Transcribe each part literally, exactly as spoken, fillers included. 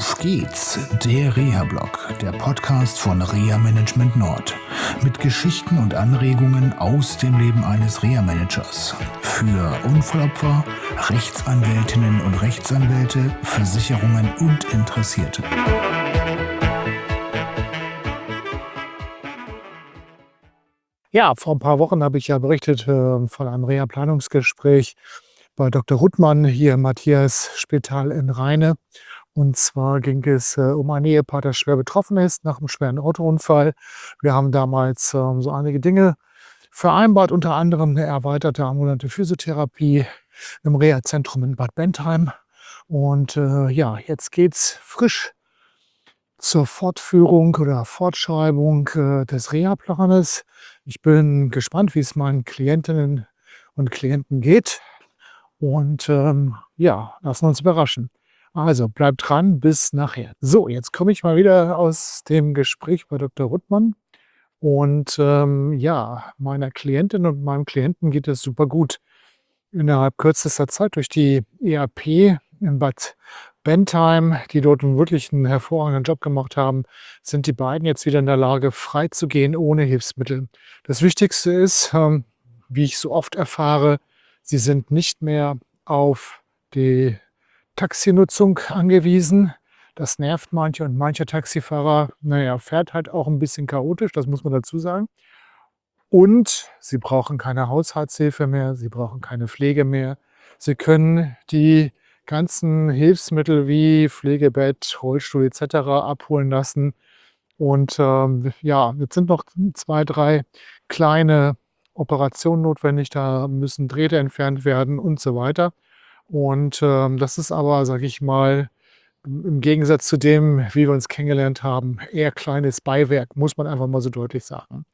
Auf geht's, der Reha-Blog, der Podcast von Reha Management Nord. Mit Geschichten und Anregungen aus dem Leben eines Reha-Managers. Für Unfallopfer, Rechtsanwältinnen und Rechtsanwälte, Versicherungen und Interessierte. Ja, vor ein paar Wochen habe ich ja berichtet äh, von einem Reha-Planungsgespräch bei Doktor Ruttmann hier im Matthias-Spital in Rheine. Und zwar ging es äh, um ein Ehepaar, das schwer betroffen ist nach einem schweren Autounfall. Wir haben damals ähm, so einige Dinge vereinbart, unter anderem eine erweiterte ambulante Physiotherapie im Reha-Zentrum in Bad Bentheim. Und äh, ja, jetzt geht's frisch zur Fortführung oder Fortschreibung äh, des Reha-Planes. Ich bin gespannt, wie es meinen Klientinnen und Klienten geht. Und ähm, ja, lassen wir uns überraschen. Also bleibt dran, bis nachher. So, jetzt komme ich mal wieder aus dem Gespräch bei Doktor Ruttmann. Und ähm, ja, meiner Klientin und meinem Klienten geht es super gut. Innerhalb kürzester Zeit durch die E A P in Bad Bentheim, die dort wirklich einen hervorragenden Job gemacht haben, sind die beiden jetzt wieder in der Lage, frei zu gehen ohne Hilfsmittel. Das Wichtigste ist, ähm, wie ich so oft erfahre, sie sind nicht mehr auf die Taxinutzung angewiesen. Das nervt manche und mancher Taxifahrer, naja, fährt halt auch ein bisschen chaotisch, das muss man dazu sagen. Und sie brauchen keine Haushaltshilfe mehr, sie brauchen keine Pflege mehr. Sie können die ganzen Hilfsmittel wie Pflegebett, Rollstuhl et cetera abholen lassen. Und ähm, ja, jetzt sind noch zwei, drei kleine Operationen notwendig, da müssen Drähte entfernt werden und so weiter. Und ähm, das ist aber, sage ich mal, im Gegensatz zu dem, wie wir uns kennengelernt haben, eher kleines Beiwerk, muss man einfach mal so deutlich sagen.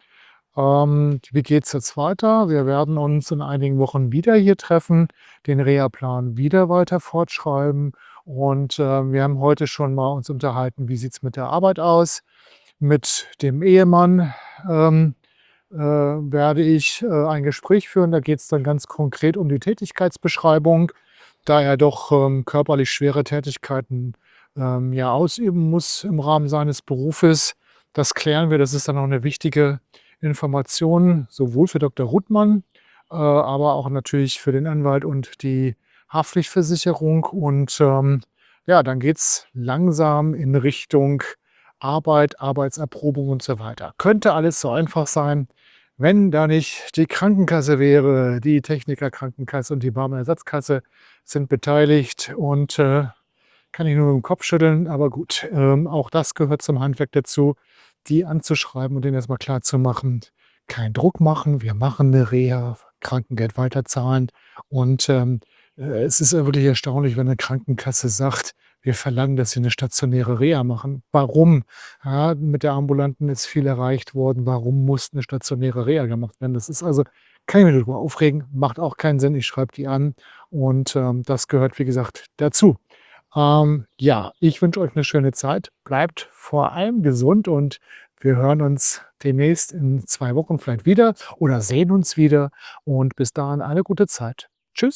Ähm, wie geht es jetzt weiter? Wir werden uns in einigen Wochen wieder hier treffen, den Reha-Plan wieder weiter fortschreiben. Und äh, wir haben heute schon mal uns unterhalten, wie sieht es mit der Arbeit aus. Mit dem Ehemann ähm, äh, werde ich äh, ein Gespräch führen. Da geht es dann ganz konkret um die Tätigkeitsbeschreibung, da er doch ähm, körperlich schwere Tätigkeiten ähm, ja, ausüben muss im Rahmen seines Berufes. Das klären wir. Das ist dann auch eine wichtige Information, sowohl für Doktor Ruttmann, äh, aber auch natürlich für den Anwalt und die Haftpflichtversicherung. Und ähm, ja, dann geht es langsam in Richtung Arbeit, Arbeitserprobung und so weiter. Könnte alles so einfach sein, wenn da nicht die Krankenkasse wäre. Die Techniker-Krankenkasse und die Barmer-Ersatzkasse sind beteiligt und äh, kann ich nur mit dem Kopf schütteln. Aber gut, ähm, auch das gehört zum Handwerk dazu, die anzuschreiben und denen erstmal klar zu machen, kein Druck machen, wir machen eine Reha, Krankengeld weiterzahlen. Und ähm, äh, es ist ja wirklich erstaunlich, wenn eine Krankenkasse sagt, wir verlangen, dass sie eine stationäre Reha machen. Warum? Ja, mit der ambulanten ist viel erreicht worden. Warum muss eine stationäre Reha gemacht werden? Das ist also, kann ich mich darüber aufregen, macht auch keinen Sinn. Ich schreibe die an und ähm, das gehört, wie gesagt, dazu. Ähm, ja, ich wünsche euch eine schöne Zeit. Bleibt vor allem gesund und wir hören uns demnächst in zwei Wochen vielleicht wieder oder sehen uns wieder. Und bis dahin eine gute Zeit. Tschüss.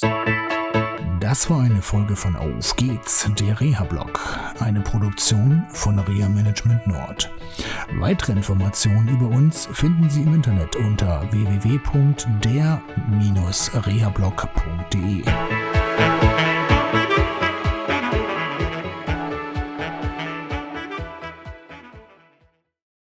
Das war eine Folge von Auf geht's, der Reha-Blog, eine Produktion von Reha Management Nord. Weitere Informationen über uns finden Sie im Internet unter w w w punkt der Bindestrich rehablog punkt de.